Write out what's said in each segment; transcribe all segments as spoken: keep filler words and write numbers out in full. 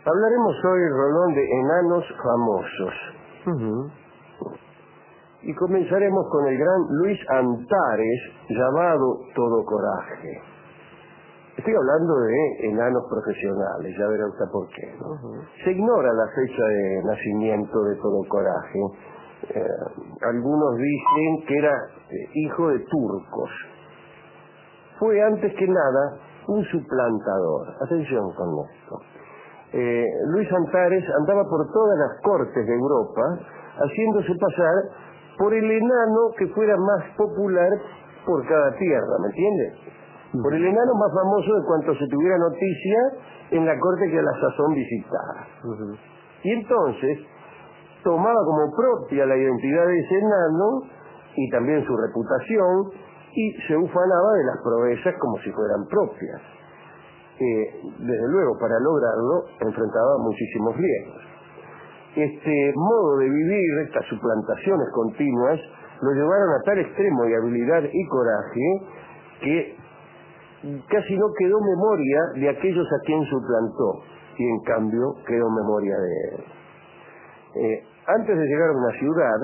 Hablaremos hoy, Rolón, de enanos famosos. Uh-huh. Y comenzaremos con el gran Luis Antares, llamado Todo Coraje. Estoy hablando de enanos profesionales, ya verá usted por qué, ¿no? Uh-huh. Se ignora la fecha de nacimiento de Todo Coraje. Eh, algunos dicen que era eh, hijo de turcos. Fue antes que nada un suplantador. Atención con esto. Eh, Luis Antares andaba por todas las cortes de Europa haciéndose pasar por el enano que fuera más popular por cada tierra, ¿me entiendes? Por el enano más famoso de cuanto se tuviera noticia en la corte que a la sazón visitara. Uh-huh. Y entonces tomaba como propia la identidad de ese enano y también su reputación y se ufanaba de las proezas como si fueran propias. Eh, desde luego, para lograrlo, enfrentaba muchísimos riesgos. Este modo de vivir, estas suplantaciones continuas, lo llevaron a tal extremo de habilidad y coraje que casi no quedó memoria de aquellos a quien suplantó, y en cambio quedó memoria de él. Eh, antes de llegar a una ciudad,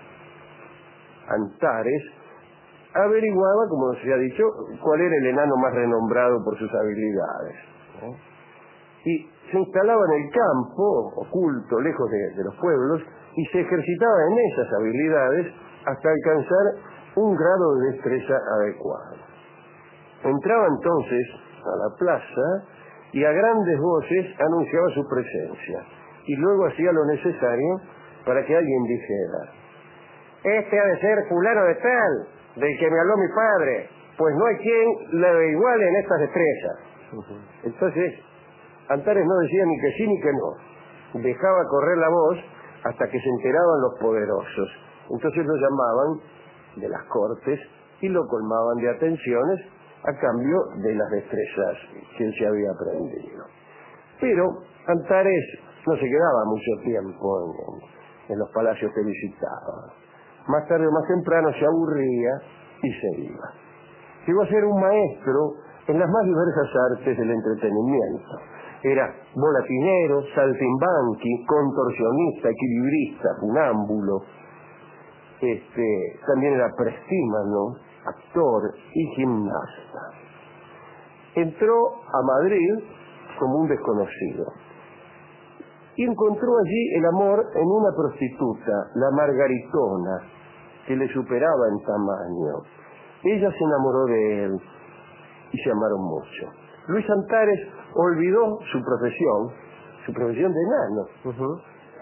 Antares averiguaba, como se ha dicho, cuál era el enano más renombrado por sus habilidades, ¿no? Y se instalaba en el campo, oculto, lejos de, de los pueblos, y se ejercitaba en esas habilidades hasta alcanzar un grado de destreza adecuado. Entraba entonces a la plaza y a grandes voces anunciaba su presencia, y luego hacía lo necesario para que alguien dijera: este ha de ser fulano de tal, del que me habló mi padre, pues no hay quien le iguale en estas destrezas. Uh-huh. Entonces Antares no decía ni que sí ni que no, dejaba correr la voz hasta que se enteraban los poderosos. Entonces lo llamaban de las cortes y lo colmaban de atenciones a cambio de las destrezas que él se había aprendido. Pero Antares no se quedaba mucho tiempo en, en los palacios que visitaba. Más tarde o más temprano se aburría y se iba. Llegó a ser un maestro en las más diversas artes del entretenimiento. Era volatinero, saltimbanqui, contorsionista, equilibrista, funámbulo. Este, también era prestímano, actor y gimnasta. Entró a Madrid como un desconocido y encontró allí el amor en una prostituta, la Margaritona, que le superaba en tamaño. Ella se enamoró de él y se amaron mucho. Luis Antares olvidó su profesión, su profesión de enano, uh-huh,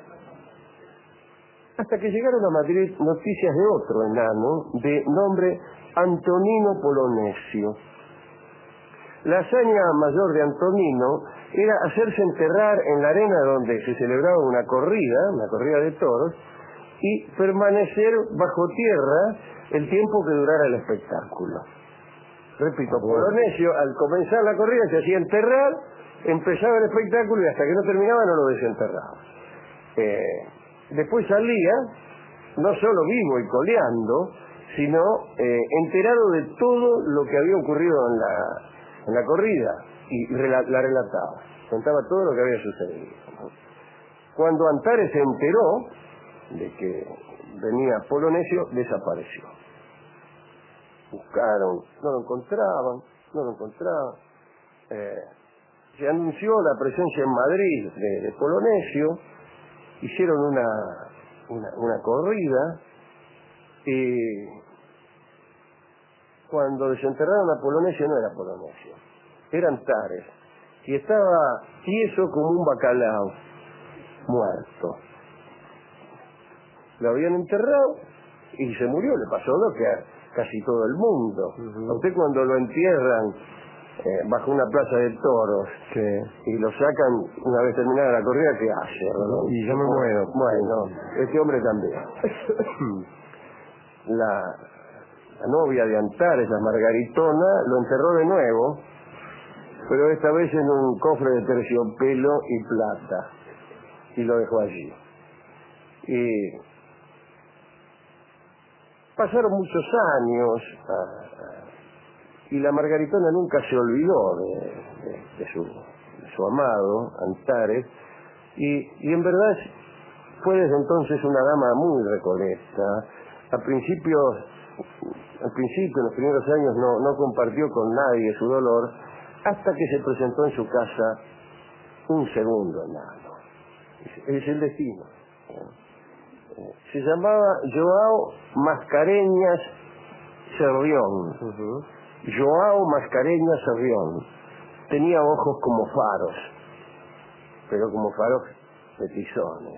hasta que llegaron a Madrid noticias de otro enano de nombre Antonino Polonesio. La hazaña mayor de Antonino era hacerse enterrar en la arena donde se celebraba una corrida, una corrida de toros, y permanecer bajo tierra el tiempo que durara el espectáculo. Repito, Polonesio, al comenzar la corrida, se hacía enterrar, empezaba el espectáculo y hasta que no terminaba no lo desenterraba. Eh, después salía, no solo vivo y coleando, sino eh, enterado de todo lo que había ocurrido en la, en la corrida, y rela, la relataba, contaba todo lo que había sucedido. Cuando Antares se enteró de que venía Polonesio, desapareció. Buscaron, no lo encontraban, no lo encontraban. Eh, se anunció la presencia en Madrid de, de Polonesio, hicieron una, una, una corrida, y cuando desenterraron a Polonesio no era Polonesio, era Antares, y estaba tieso como un bacalao, muerto. Lo habían enterrado y se murió, le pasó lo que a casi todo el mundo. Uh-huh. A usted cuando lo entierran eh, bajo una plaza de toros, sí, y lo sacan una vez terminada la corrida, ¿qué hace? ¿No? Y yo me muero. Bueno, este hombre también. la, la novia de Antares, la Margaritona, lo enterró de nuevo, pero esta vez en un cofre de terciopelo y plata, y lo dejó allí. Y pasaron muchos años ah, y la Margaritona nunca se olvidó de, de, de, su, de su amado Antares, Y, y en verdad fue desde entonces una dama muy recoleta. A principios, al principio, en los primeros años, no, no compartió con nadie su dolor, hasta que se presentó en su casa un segundo enano. Es el destino. Se llamaba Joao Mascareñas Cerrión. Uh-huh. Joao Mascareñas Cerrión. Tenía ojos como faros, pero como faros de tizones.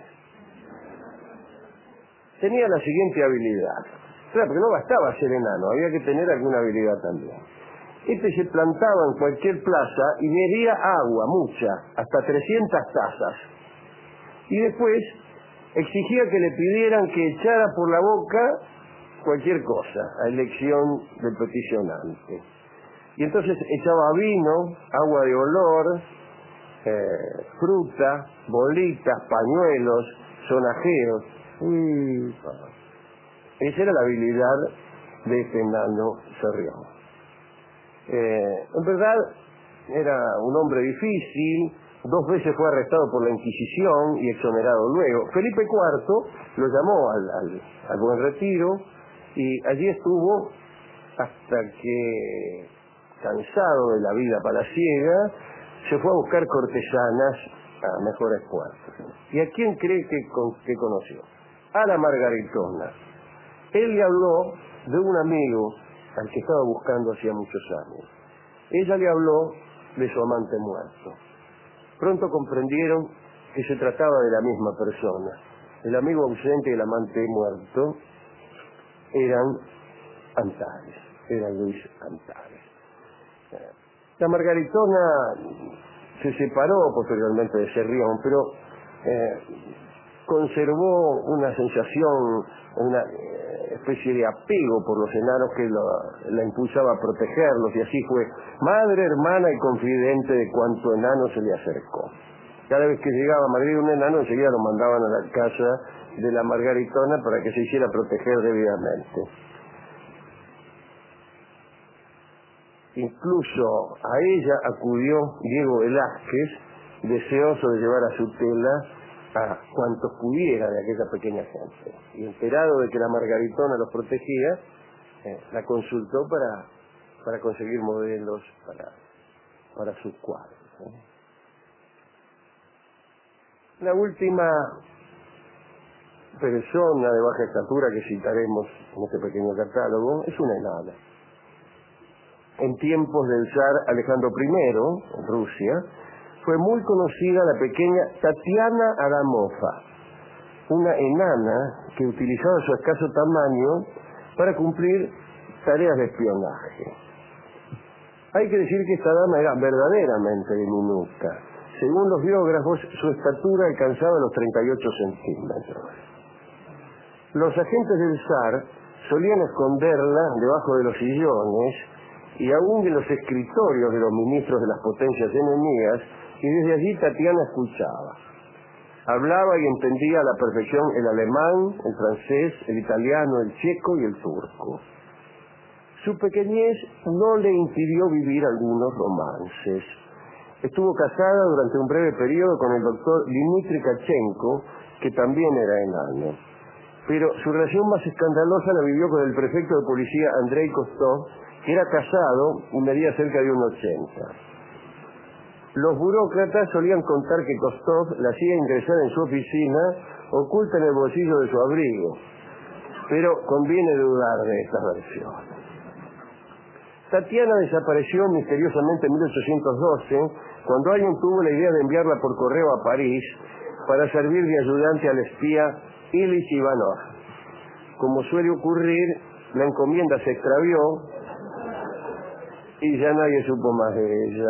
Tenía la siguiente habilidad. Claro, porque no bastaba ser enano, había que tener alguna habilidad también. Este se plantaba en cualquier plaza y bebía agua, mucha, hasta trescientas tazas. Y después exigía que le pidieran que echara por la boca cualquier cosa, a elección del peticionante. Y entonces echaba vino, agua de olor, eh, fruta, bolitas, pañuelos, sonajeros. Uy, esa era la habilidad de este enano Cerrión. Eh, en verdad era un hombre difícil, dos veces fue arrestado por la Inquisición y exonerado luego. Felipe cuarto lo llamó al, al, al Buen Retiro y allí estuvo hasta que, cansado de la vida palaciega, se fue a buscar cortesanas a mejores puertos. ¿Y a quién cree que, con, que conoció? A la Margaritona. Él le habló de un amigo al que estaba buscando hacía muchos años. Ella le habló de su amante muerto. Pronto comprendieron que se trataba de la misma persona. El amigo ausente y el amante muerto eran Antares, era Luis Antares. La Margaritona se separó posteriormente de Cerrión, pero eh, conservó una sensación, una eh, especie de apego por los enanos que lo, la impulsaba a protegerlos, y así fue madre, hermana y confidente de cuanto enano se le acercó. Cada vez que llegaba Margarita un enano, enseguida lo mandaban a la casa de la Margaritona para que se hiciera proteger debidamente. Incluso a ella acudió Diego Velázquez, deseoso de llevar a su tela a cuantos pudiera de aquella pequeña gente. Y enterado de que la Margaritona los protegía, eh, la consultó para, para conseguir modelos para, para sus cuadros. ¿eh? La última persona de baja estatura que citaremos en este pequeño catálogo es una enana. En tiempos del zar Alejandro primero, en Rusia, fue muy conocida la pequeña Tatiana Adamova, una enana que utilizaba su escaso tamaño para cumplir tareas de espionaje. Hay que decir que esta dama era verdaderamente diminuta. Según los biógrafos, su estatura alcanzaba los treinta y ocho centímetros. Los agentes del zar solían esconderla debajo de los sillones y aún de los escritorios de los ministros de las potencias enemigas, y desde allí Tatiana escuchaba. Hablaba y entendía a la perfección el alemán, el francés, el italiano, el checo y el turco. Su pequeñez no le impidió vivir algunos romances. Estuvo casada durante un breve periodo con el doctor Dmitri Kachenko, que también era enano. Pero su relación más escandalosa la vivió con el prefecto de policía Andrei Kostov, que era casado y medía cerca de un ochenta. Los burócratas solían contar que Kostov la hacía ingresar en su oficina oculta en el bolsillo de su abrigo, pero conviene dudar de esta versión. Tatiana desapareció misteriosamente en mil ochocientos doce, cuando alguien tuvo la idea de enviarla por correo a París para servir de ayudante al espía Ilich Ivanov. Como suele ocurrir, la encomienda se extravió y ya nadie supo más de ella.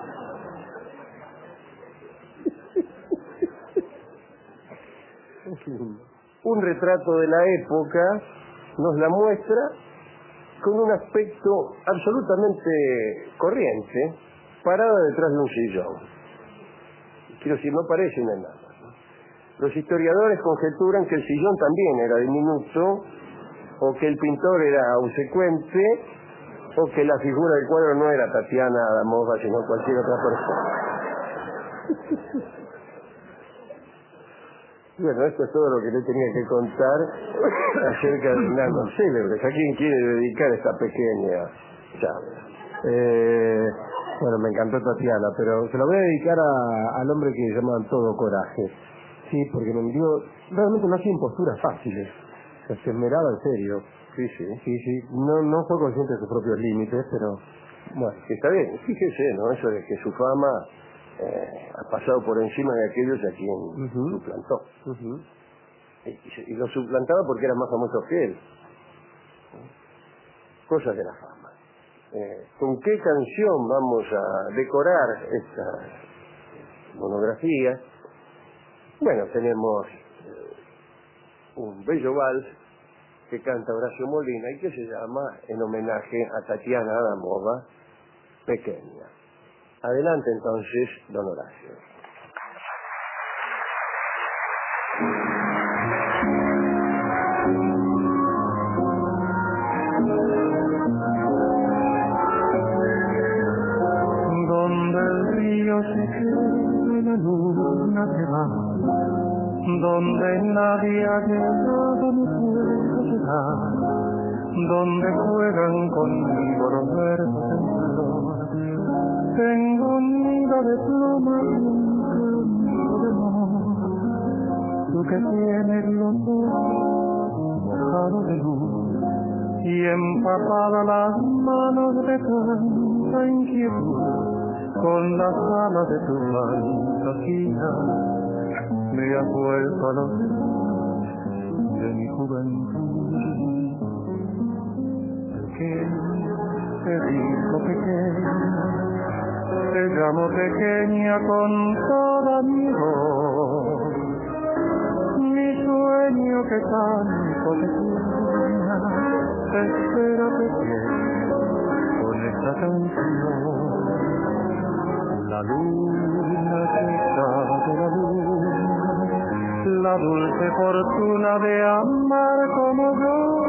Un retrato de la época nos la muestra con un aspecto absolutamente corriente, parada detrás de un sillón. Quiero decir, no parece una enana. Los historiadores conjeturan que el sillón también era diminuto, o que el pintor era obsecuente, o que la figura del cuadro no era Tatiana Adamova, sino cualquier otra persona. Bueno, esto es todo lo que le tenía que contar acerca de enanos célebres. ¿A quién quiere dedicar esta pequeña charla? Eh, bueno, me encantó Tatiana, pero se lo voy a dedicar a, al hombre que llamaban Todo Coraje. Sí, porque me dio, realmente no hacía imposturas fáciles. Se esmeraba en serio. Sí, sí. Sí, sí. No, no fue consciente de sus propios límites, pero bueno. Está bien, fíjese, ¿no? Eso de que su fama eh, ha pasado por encima de aquellos a quien uh-huh. suplantó. Uh-huh. y, y lo suplantaba porque era más famoso que él. Cosas de la fama. Eh, ¿Con qué canción vamos a decorar esta monografía? Bueno, tenemos eh, un bello vals que canta Horacio Molina y que se llama, en homenaje a Tatiana Adamova, Pequeña. Adelante entonces, don Horacio. Donde el río se queda, la luna se va, donde nadie ha llegado ni puede llegar, donde juegan conmigo los versos en flor. Tengo un nido de plumas y un campo de amor, tú que tienes los ojos mojados de luz y empapadas las manos de tanta inquietud, con las alas de tu fantasía me has vuelto a los días de mi juventud. Pequeña, te digo pequeña, te llamo pequeña con toda mi voz. Mi sueño que tanto te sueña, te espera pequeña con esta canción. La luna que sabe la luna, la dulce fortuna de amar como yo.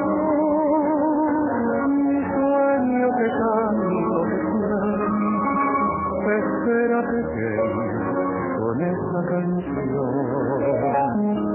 Mi sueño que tanto te sueña, te espera pequeña con esta canción.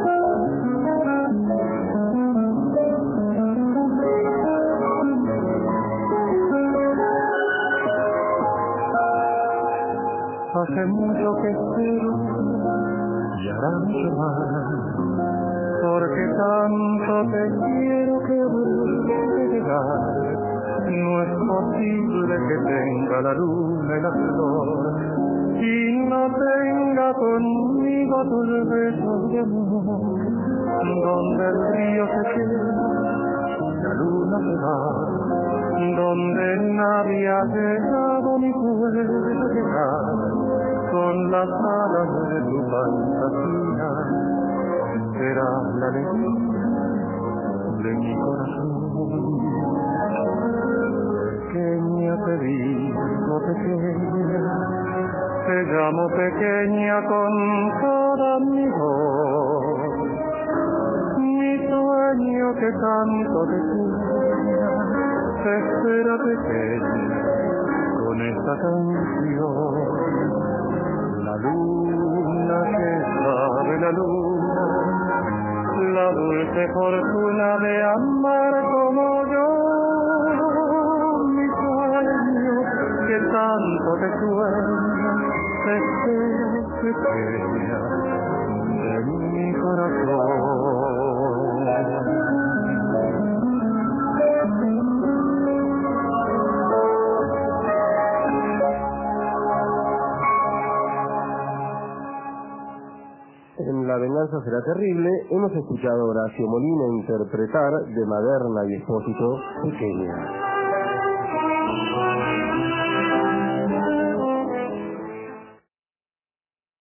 Hace mucho que espero y hará mucho más, porque tanto te quiero que vuelve a llegar. No es posible que tenga la luna y la flor y no tenga conmigo tus besos de amor. Donde el río se queda, la luna se va, donde nadie ha llegado ni puede llegar, con las alas de tu fantasía será la alegría de mi corazón. Pequeña te digo pequeña, te llamo pequeña con toda mi voz. Mi sueño que tanto te sueña, te espera pequeña con esta canción. La luna que sabe la luna, la dulce fortuna de amar como yo. Mi sueño que tanto te sueña, te espera pequeña de mi corazón. En La venganza será terrible hemos escuchado a Horacio Molina interpretar de Maderna y Espósito Pequeña.